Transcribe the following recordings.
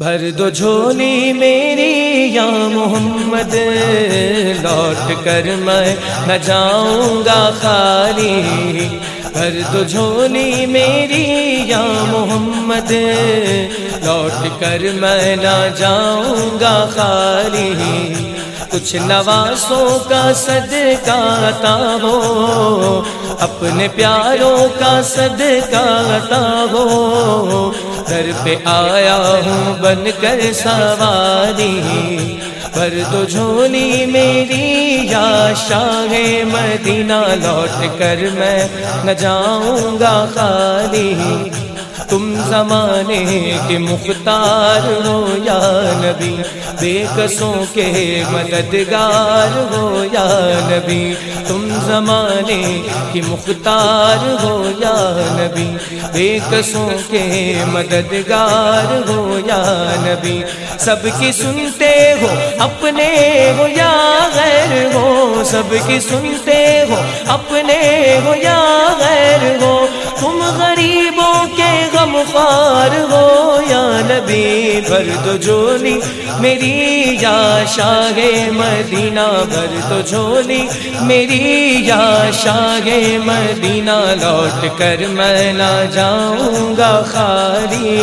بھر دو جھولی میری یا محمد، لوٹ کر میں نہ جاؤں گا خالی۔ بھر دو جھولی میری یا محمد، لوٹ کر میں نہ جاؤں گا خالی۔ کچھ نوازوں کا صدقہ عطا ہو، اپنے پیاروں کا صدقہ عطا ہو۔ در پہ آیا ہوں بن کر سواری، بھر دو جھولی میری یا شاہ مدینہ، لوٹ کر میں نہ جاؤں گا خالی۔ تم زمانے کے مختار ہو یا نبی، بے کسوں کے مددگار ہو یا نبی۔ تم زمانے کے مختار ہو یا نبی، بے کسوں کے مددگار ہو یا نبی۔ سب کی سنتے ہو اپنے ہو یا غیر ہو، سب کی سنتے ہو اپنے ہو یا غیر ہو۔ تم غریبوں کے غمخوار ہو یا نبی، بھر دو جھولی میری یا شاہ مدینہ، بھر دو جھولی میری یا شاہ مدینہ، لوٹ کر میں نہ جاؤں گا خالی۔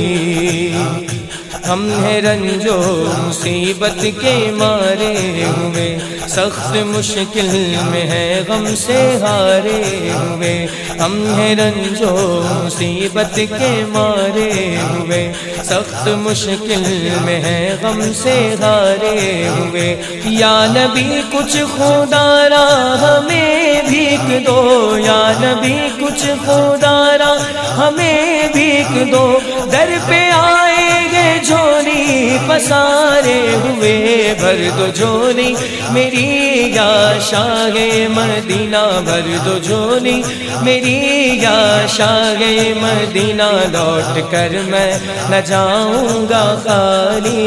ہم ہیں رنجو مصیبت کے مارے ہوئے، سخت مشکل میں ہے غم سے ہارے ہوئے۔ ہم ہیں رنجو مصیبت کے مارے ہوئے، سخت مشکل میں ہے غم سے ہارے ہوئے۔ یا نبی کچھ خودارا ہمیں بھیک دو، یا نبی کچھ خودارا ہمیں بھیک دو۔ در پہ آئے گے جھولی پسارے ہوئے، بھر دو جھولی میری یا شاہ مدینہ، بھر دو جھولی میری یا شاہ مدینہ، لوٹ کر میں نہ جاؤں گا خالی۔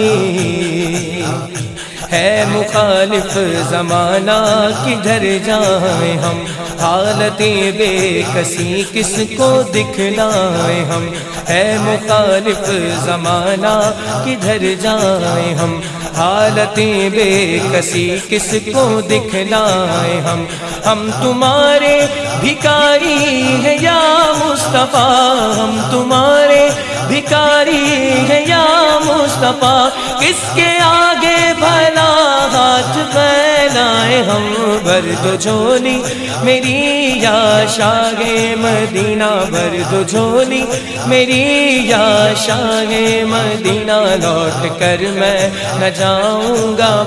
ہے مخالف زمانہ کدھر جائیں ہم، حالت بے کسی کس کو دکھلائیں ہم۔ ہے مخالف زمانہ کدھر جائیں ہم، حالت بے کسی کس کو دکھلائیں ہم۔ ہم تمہارے بھکاری ہیں یا مصطفیٰ، ہم تمہارے بھکاری ہیں یا مصطفیٰ۔ کس کے آگے بھلا ہاتھ پھیلائیں ہم، بھر دو جھولی میری یا شاہ مدینہ، بھر دو جھولی میری یا شاہ مدینہ، لوٹ کر میں نہ جاؤں گا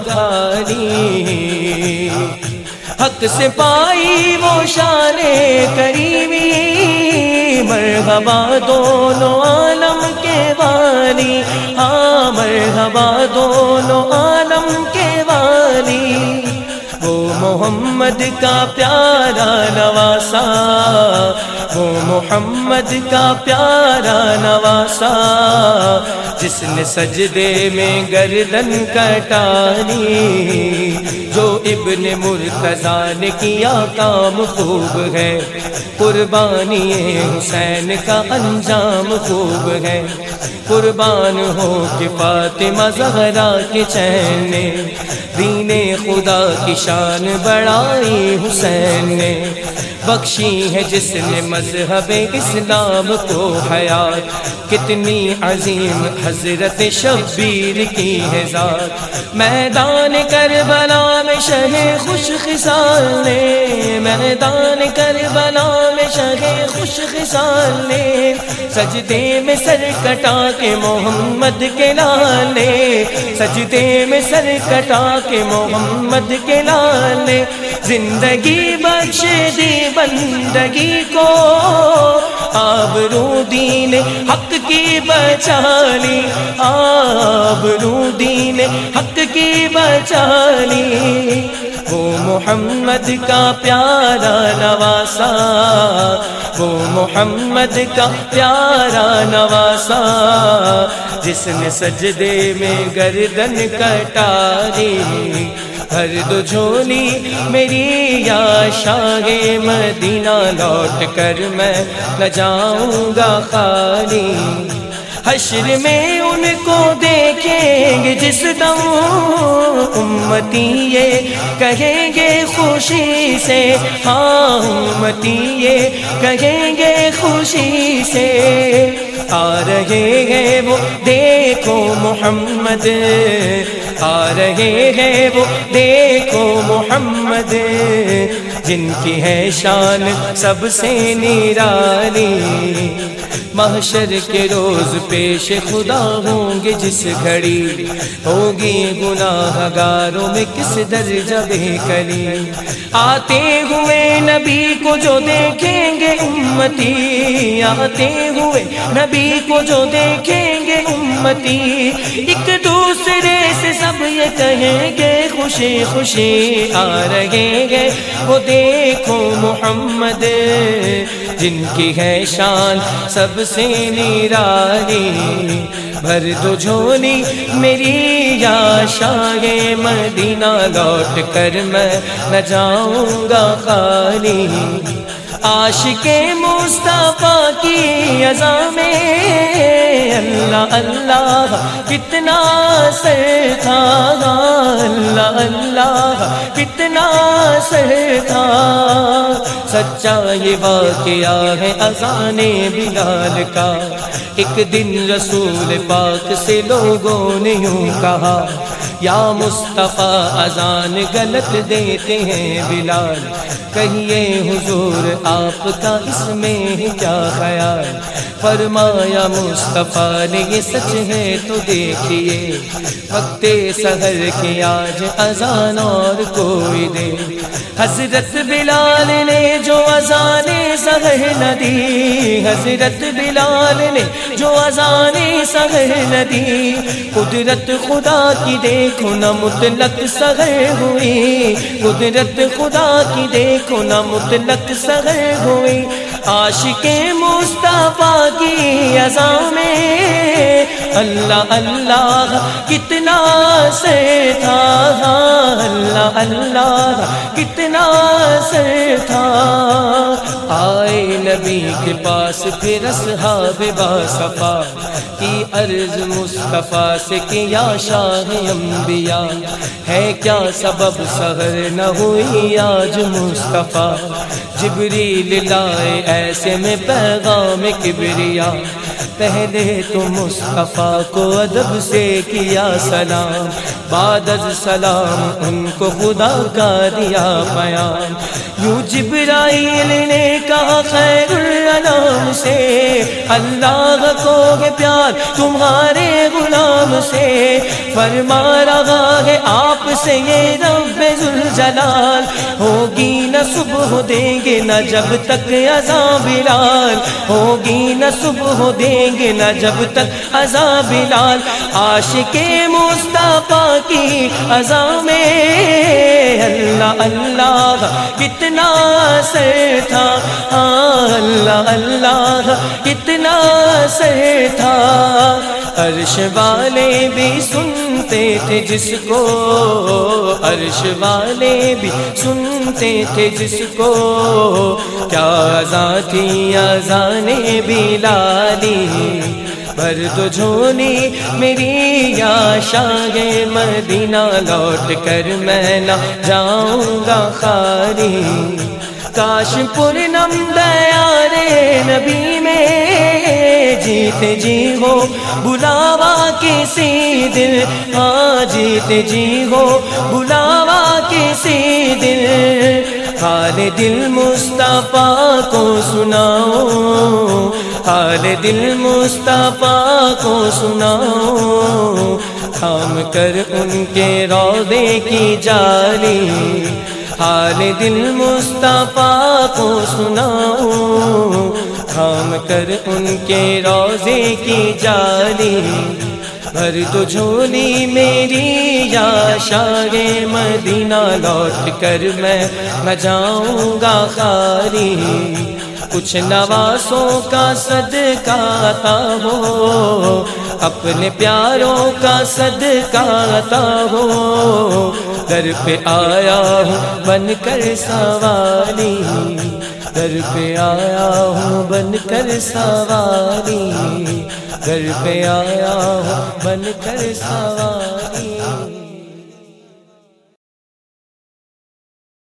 خالی۔ حق سے پائی وہ شان کریمی، مرحبا دونوں عالم کے والی، ہاں مرحبا دونوں عالم کے والی۔ وہ محمد کا پیارا نواسا، وہ محمد کا پیارا نواسا، جس نے سجدے میں گردن کٹانی۔ جو ابن مرتضیٰ نے کیا کام خوب ہے، قربانی حسین کا انجام خوب ہے۔ قربان ہو کہ فاطمہ زہرا کے چین نے، دین خدا کی شان بڑھائی حسین نے۔ بخشی ہے جس نے مذہب اسلام کو حیات، کتنی عظیم حضرت شبیر کی ہے ذات۔ میدان کربلا میں شہ خوش خصال نے، میدان کربلا میں شہ خوش خصال نے، سجدے میں سر کٹا کے محمد کے لال نے، سجدے میں سر کٹا کے محمد کے لال نے۔ زندگی بخش دی بندگی کو، آبرو دین حق کی بچا لی، آبرو دین حق کی بچا لی۔ وہ محمد کا پیارا نواسا، وہ محمد کا پیارا نواسا، جس نے سجدے میں گردن کٹاری۔ بھر دو جھولی میری یا شاہ مدینہ، لوٹ کر میں نہ جاؤں گا خالی۔ حشر میں ان کو جس دم امتی یہ کہیں گے خوشی سے، ہاں امتی یہ کہیں گے خوشی سے، آ رہے ہیں وہ دیکھو محمد، آ رہے ہیں وہ دیکھو محمد، جن کی ہے شان سب سے نرالی، محشر کے روز پیش خدا ہوں گے جس گھڑی، ہوگی گناہ گاروں میں کس درجہ بے کلی، آتے ہوئے نبی کو جو دیکھیں گے امتی، آتے ہوئے نبی کو جو دیکھیں گے امتی، ایک دوسرے سے سب یہ کہیں گے خوشی خوشی، آ رہے ہیں وہ دیکھو محمد، جن کی ہے شان سب سے نرالی، بھر دو جھولی میری یا شاہ مدینہ، لوٹ کر میں نہ جاؤں گا خالی، عاشق مصطفیٰ کی اذان میں اللہ اللہ کتنا سر تھا، اللہ اللہ کتنا سر تھا، سچا یہ واقعہ ہے اذان بلال کا، ایک دن رسول پاک سے لوگوں نے یوں کہا، یا مصطفیٰ اذان غلط دیتے ہیں بلال، کہیے حضور آپ کا اس میں کیا خیال، فرمایا مصطفیٰ نے یہ سچ ہے تو دیکھیے، وقت سحر کی آج اذان اور کوئی دے، حضرت بلال نے جو اذان سحر نہ دی، حضرت بلال نے جو اذان سحر نہ دی، قدرت خدا کی دیکھو نہ مطلق سحر ہوئی، قدرت خدا کی دیکھو نہ مطلق سحر ہوئی، عاشق مصطفیٰ کی اذان میں اللہ اللہ کتنا سے تھا، اللہ اللہ کتنا سے تھا، آئے نبی کے پاس پھر اصحاب باصفا کی عرض مصطفیٰ سے کہ یا شاہ انبیاء ہے کیا سبب سحر نہ ہوئی آج مصطفیٰ، جبریل لائے ایسے میں پیغام کبریا، پہلے تو مصطفیٰ کو ادب سے کیا سلام، بعد از سلام ان کو خدا کا دیا پیام، یوں جبرائیل نے کہا خیر الانام سے، اللہ کو ہے پیار تمہارے غلام سے، فرما رہا ہے آپ سے یہ رب ذوالجلال، ہوگی نہ صبح دیں گے نہ جب تک اذان بلال، ہوگی نہ صبح دیں گے نہ جب تک اذان بلال، عاشق مصطفیٰ کی اذان میں اللہ اللہ کتنا سر تھا، اللہ اللہ کتنا سر تھا، عرش والے بھی سنتے تھے جس کو، عرش والے بھی سنتے تھے جس کو، کیا اذان تھی اذان بلالی، بھر دو جھولی میری یا شاہ مدینہ، لوٹ کر میں نہ جاؤں گا خالی، کاش پورنم دیار نبی میں جیتے جی ہو بلاوا کسی دل، ہاں جیتے جی ہو بلاوا کسی دل، حال دل مصطفیٰ کو سناؤ، حال دل مصطفیٰ کو سناؤ، تھام کر ان کے روضے کی جالی، حال دل مصطفیٰ کو سناؤ، تھام کر ان کے روضے کی جالی، بھر دو جھولی میری یا شاہ مدینہ، لوٹ کر میں نہ جاؤں گا خالی، کچھ نواسوں کا صدقہ عطا ہو، اپنے پیاروں کا صدقہ عطا ہو، در پہ آیا ہوں بن کر سوالی، در پہ آیا ہوں بن کر سوالی، در پہ آیا ہوں بن کر سوالی۔